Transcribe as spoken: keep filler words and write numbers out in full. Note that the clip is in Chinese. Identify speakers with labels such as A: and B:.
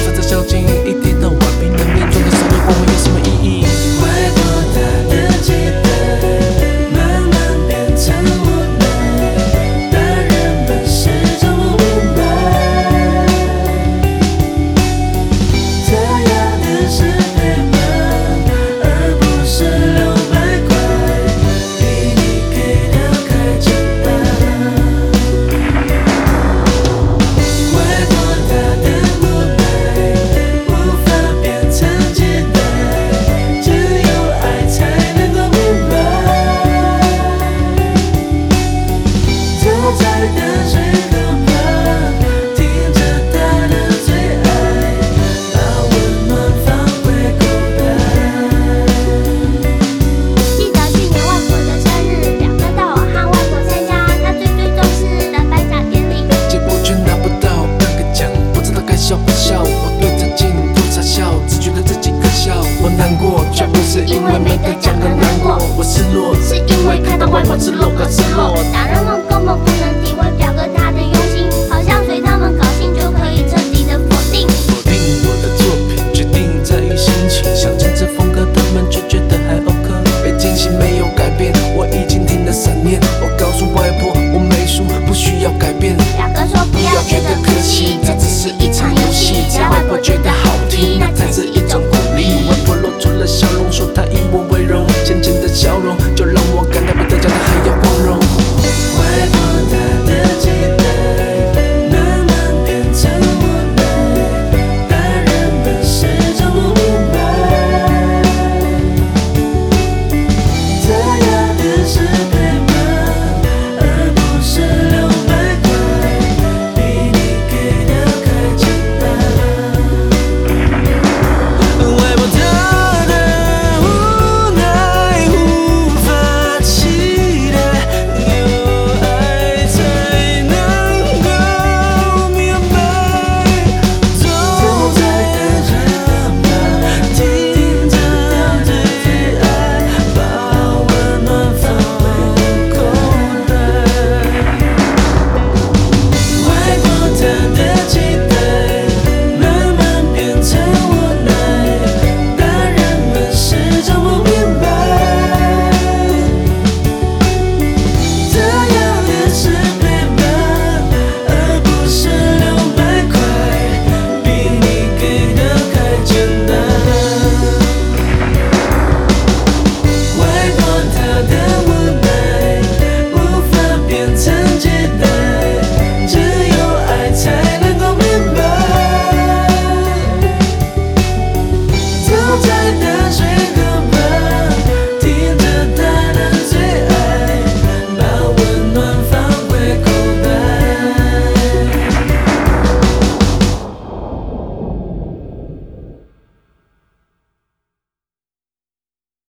A: 在这小径，一天到晚拼了命，赚的少对我们有什么意义？
B: 会多大的期待，慢慢变成无奈，但人们始终不明白，他要的是陪伴，而不是六百块，比你给的还简单。会多大的无奈，无法变成期待，只有爱才能够明白。走在淡水河畔，听着他的最爱，把温暖放回口袋。
C: 记得去年外婆的生日，表哥带我和外婆参加她最最重视的颁奖典礼。
A: 结果却拿不到那个奖，不知道该笑不笑。我对着镜头傻笑，只觉得自己可笑。我难过，却不是因为没得奖而难过，我失落，
C: 是因为看到外婆吃肉可吃肉。大人们根本不能体会表哥他的用心，好像随他们高兴就可以彻底的否定。
A: 否定我的作品，决定在于心情。想坚持风格，他们却觉得还 OK。被惊喜没有改变，我已经听了三年。我告诉外婆，我美术不需要改变。
C: 表哥说不
A: 不
C: 要
A: 要觉得可惜，这只是一场游戏。只要外婆觉得好听，那才是一种鼓励。外婆露出了笑容，说她以